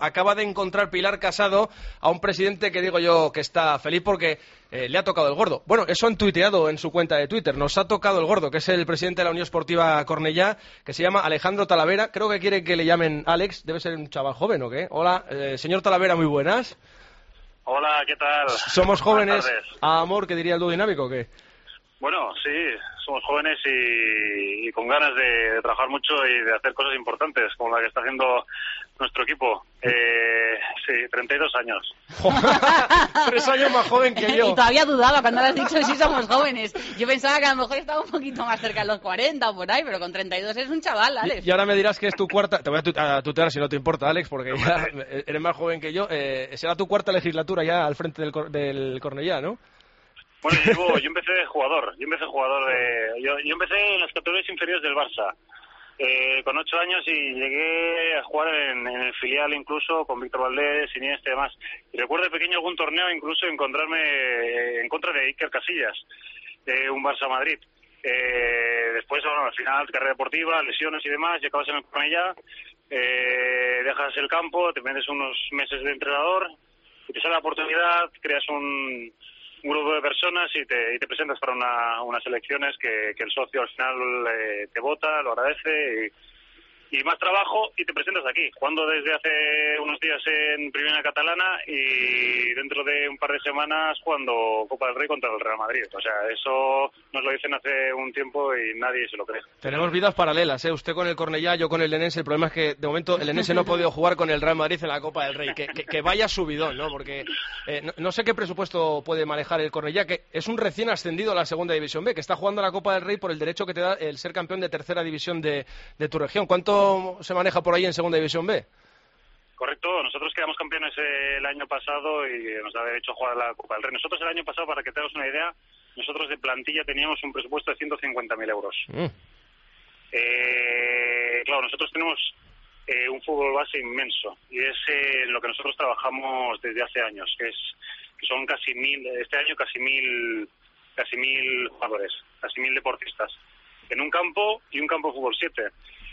acaba de encontrar Pilar Casado a un presidente que digo yo que está feliz porque le ha tocado el gordo. Bueno, eso han tuiteado en su cuenta de Twitter. Nos ha tocado el gordo, que es el presidente de la Unión Esportiva Cornellá, que se llama Alejandro Talavera. Creo que quiere que le llamen Alex. Debe ser un chaval joven, ¿o qué? Hola, señor Talavera, muy buenas. Hola, ¿qué tal? ¿Somos jóvenes a amor, que diría el dúo dinámico, o qué? Bueno, sí, somos jóvenes y con ganas de trabajar mucho y de hacer cosas importantes, como la que está haciendo nuestro equipo. Sí, 32 años. 3 años más joven que yo. Y todavía dudaba cuando le has dicho si somos jóvenes. Yo pensaba que a lo mejor estaba un poquito más cerca de los 40 o por ahí, pero con 32 es un chaval, Alex. Y ahora me dirás que es tu cuarta... Te voy a tutear si no te importa, Alex, porque ya eres más joven que yo. Será tu cuarta legislatura ya al frente del Cornellá, ¿no? Bueno, yo empecé de jugador. Yo empecé en las categorías inferiores del Barça. Con 8 años y llegué a jugar en el filial incluso con Víctor Valdés, Iniesta y demás. Y recuerdo de pequeño algún torneo incluso encontrarme en contra de Iker Casillas, un Barça-Madrid. Después, bueno, al final, carrera deportiva, lesiones y demás, y acabas en el Cornellá, dejas el campo, te metes unos meses de entrenador, y te sale la oportunidad, creas un grupo de personas y te presentas para unas elecciones que el socio al final te vota, lo agradece y más trabajo y te presentas aquí, jugando desde hace unos días en Primera Catalana y dentro de un par de semanas jugando Copa del Rey contra el Real Madrid. O sea, eso nos lo dicen hace un tiempo y nadie se lo cree. Tenemos vidas paralelas, ¿eh? Usted con el Cornellá, yo con el Lenense. El problema es que de momento el Lenense no ha podido jugar con el Real Madrid en la Copa del Rey. Que vaya subidón, ¿no? Porque no sé qué presupuesto puede manejar el Cornellá, que es un recién ascendido a la Segunda División B, que está jugando la Copa del Rey por el derecho que te da el ser campeón de Tercera División de tu región. ¿Cuánto se maneja por ahí en Segunda División B? Correcto, nosotros quedamos campeones el año pasado y nos da derecho a jugar la Copa del Rey. Nosotros el año pasado, para que te hagas una idea, nosotros de plantilla teníamos un presupuesto de 150.000 euros. Claro, nosotros tenemos un fútbol base inmenso y es en lo que nosotros trabajamos desde hace años, que son casi 1.000, este año casi 1.000 jugadores, casi 1.000 deportistas, en un campo y un campo de fútbol 7.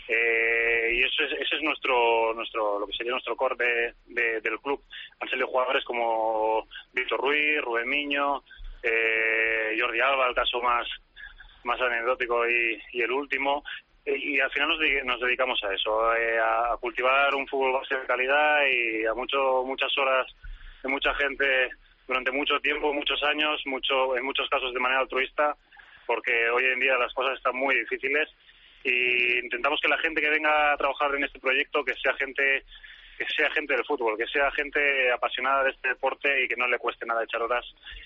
Y ese es nuestro lo que sería nuestro core del club. Han salido jugadores como Víctor Ruiz, Rubén Miño, Jordi Alba, el caso más anecdótico y el último. Y al final nos dedicamos a eso, a cultivar un fútbol base de calidad y a muchas horas de mucha gente durante mucho tiempo, muchos años, en muchos casos de manera altruista, porque hoy en día las cosas están muy difíciles. Y intentamos que la gente que venga a trabajar en este proyecto que sea gente del fútbol, que sea gente apasionada de este deporte y que no le cueste nada echar horas.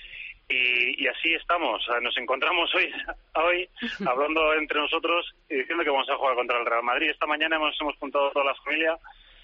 Y así estamos, o sea, nos encontramos hoy hablando entre nosotros y diciendo que vamos a jugar contra el Real Madrid. Esta mañana hemos juntado toda la familia,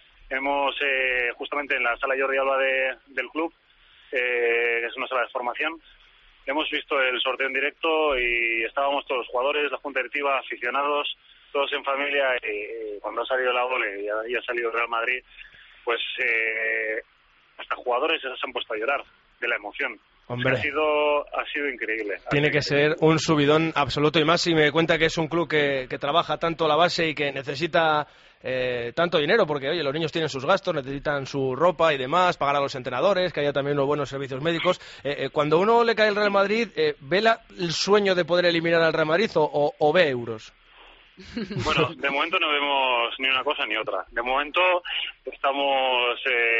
justamente en la sala Jordi Alba del club, que es una sala de formación. Hemos visto el sorteo en directo y estábamos todos los jugadores, la junta directiva, aficionados, todos en familia, y cuando ha salido la gol y ha salido el Real Madrid, pues hasta jugadores se han puesto a llorar de la emoción. Hombre, ha sido increíble. Tiene que ser un subidón absoluto, y más si me cuenta que es un club que trabaja tanto la base y que necesita tanto dinero, porque oye, los niños tienen sus gastos, necesitan su ropa y demás, pagar a los entrenadores, que haya también unos buenos servicios médicos. Cuando uno le cae el Real Madrid, ¿ve el sueño de poder eliminar al Real Madrid o ve euros? Bueno, de momento no vemos ni una cosa ni otra. De momento estamos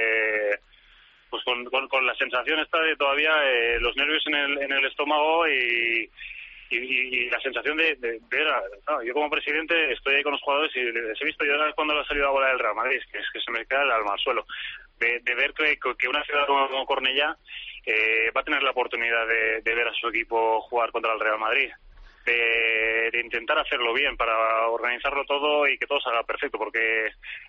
pues con la sensación esta de todavía los nervios en el estómago y la sensación de ver yo como presidente estoy ahí con los jugadores y les he visto llorar cuando le ha salido la bola del Real Madrid, que se me queda el alma al suelo, de ver que una ciudad como Cornellá va a tener la oportunidad de ver a su equipo jugar contra el Real Madrid, de intentar hacerlo bien para organizarlo todo y que todo salga perfecto, porque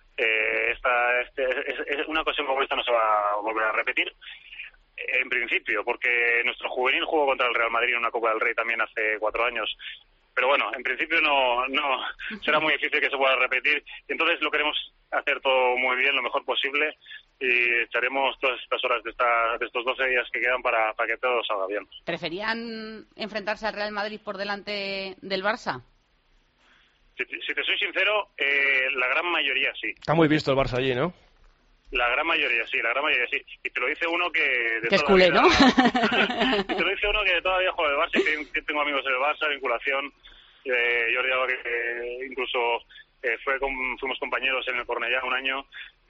una ocasión como esta no se va a volver a repetir. En principio, porque nuestro juvenil jugó contra el Real Madrid en una Copa del Rey también hace 4 años. Pero bueno, en principio no será muy difícil que se pueda repetir. Y entonces lo queremos hacer todo muy bien, lo mejor posible, y echaremos todas estas horas de estos 12 días que quedan para que todo salga bien. ¿Preferían enfrentarse al Real Madrid por delante del Barça? Si te soy sincero, la gran mayoría sí. Está muy visto el Barça allí, ¿no? La gran mayoría sí. Y te lo dice uno que... Que es culé, ¿no? Y te lo dice uno que todavía juega el Barça, y tengo amigos del Barça, vinculación. Jordi Alba, que incluso fuimos compañeros en el Cornellá un año.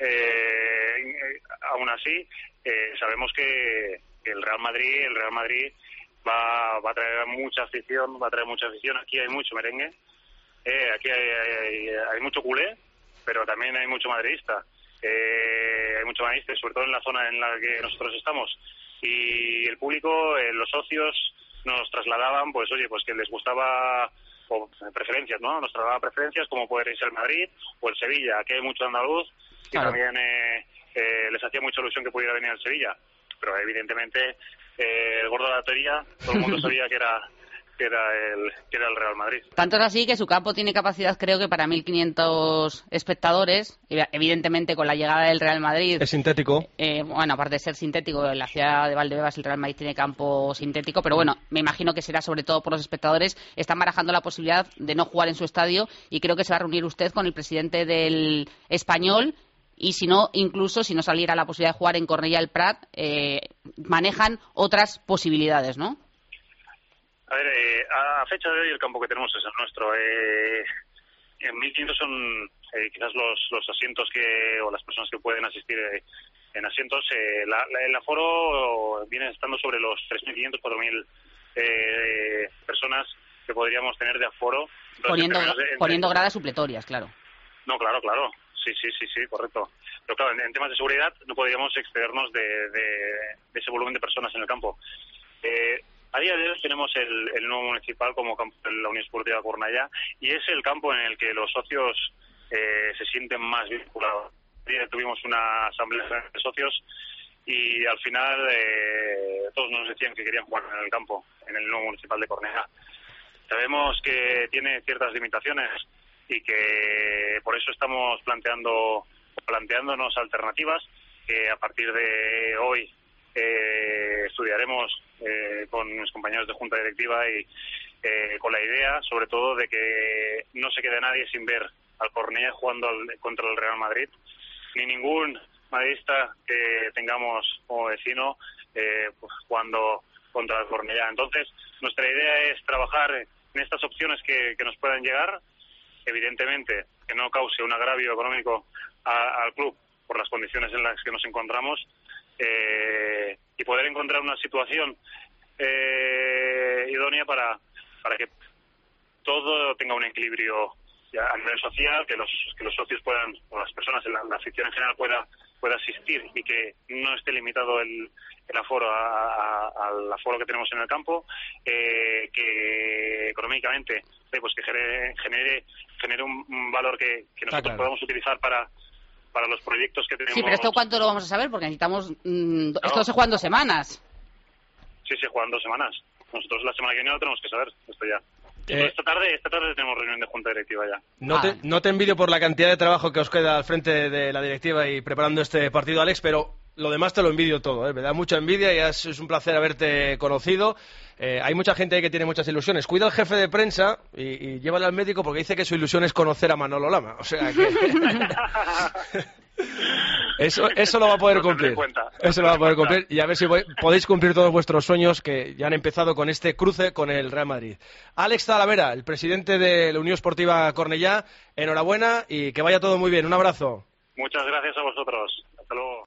Aún así, sabemos que el Real Madrid va a traer mucha afición, Aquí hay mucho merengue, aquí hay mucho culé, pero también hay mucho madridista. Hay mucho madridista, sobre todo en la zona en la que nosotros estamos. Y el público, los socios, nos trasladaban, pues que les gustaba, o preferencias, ¿no? Nos trasladaban preferencias como poder irse al Madrid o el Sevilla. Aquí hay mucho andaluz y claro. También les hacía mucha ilusión que pudiera venir al Sevilla. Pero evidentemente el gordo de la teoría, todo el mundo sabía que era el Real Madrid. Tanto es así que su campo tiene capacidad, creo que para 1.500 espectadores. Evidentemente, con la llegada del Real Madrid... Es sintético. Bueno, aparte de ser sintético, en la ciudad de Valdebebas el Real Madrid tiene campo sintético, pero bueno, me imagino que será sobre todo por los espectadores. Están barajando la posibilidad de no jugar en su estadio y creo que se va a reunir usted con el presidente del Español. Y si no, incluso si no saliera la posibilidad de jugar en Cornellà el Prat, manejan otras posibilidades, ¿no? A ver, a fecha de hoy el campo que tenemos es el nuestro. En 1.500 son quizás los asientos o las personas que pueden asistir en asientos. El aforo viene estando sobre los 3.500, 4.000 personas que podríamos tener de aforo. Poniendo gradas supletorias, claro. No, claro. Sí, correcto. Pero claro, en temas de seguridad no podríamos excedernos de ese volumen de personas en el campo. A día de hoy tenemos el nuevo municipal como campo de la Unión Esportiva Cornellà y es el campo en el que los socios se sienten más vinculados. Ayer tuvimos una asamblea de socios y al final todos nos decían que querían jugar en el campo, en el nuevo municipal de Cornellà. Sabemos que tiene ciertas limitaciones y que por eso estamos planteándonos alternativas que a partir de hoy estudiaremos con mis compañeros de junta directiva y con la idea sobre todo de que no se quede nadie sin ver al Cornellà jugando contra el Real Madrid, ni ningún madridista que tengamos como vecino jugando contra el Cornellà. Entonces nuestra idea es trabajar en estas opciones que nos puedan llegar, evidentemente que no cause un agravio económico al club por las condiciones en las que nos encontramos, y poder encontrar una situación idónea para que todo tenga un equilibrio a nivel social, que los socios puedan, o las personas, la afición en general pueda asistir y que no esté limitado el aforo al aforo que tenemos en el campo, que económicamente pues que genere un valor que nosotros podamos utilizar para los proyectos que tenemos. Sí, pero ¿esto cuánto lo vamos a saber? Porque necesitamos... Esto se juega en 2 semanas. Sí, se juega en 2 semanas. Nosotros la semana que viene lo tenemos que saber, esto ya. Esta tarde tenemos reunión de junta directiva ya. No te envidio por la cantidad de trabajo que os queda al frente de la directiva y preparando este partido, Alex, pero lo demás te lo envidio todo, me da mucha envidia y es un placer haberte conocido. Hay mucha gente ahí que tiene muchas ilusiones. Cuida al jefe de prensa y llévale al médico porque dice que su ilusión es conocer a Manolo Lama. O sea que... Eso lo va a poder cumplir. Eso lo va a poder cumplir y a ver si podéis cumplir todos vuestros sueños que ya han empezado con este cruce con el Real Madrid. Alex Talavera, el presidente de la Unión Esportiva Cornellà, enhorabuena y que vaya todo muy bien. Un abrazo. Muchas gracias a vosotros. Hasta luego.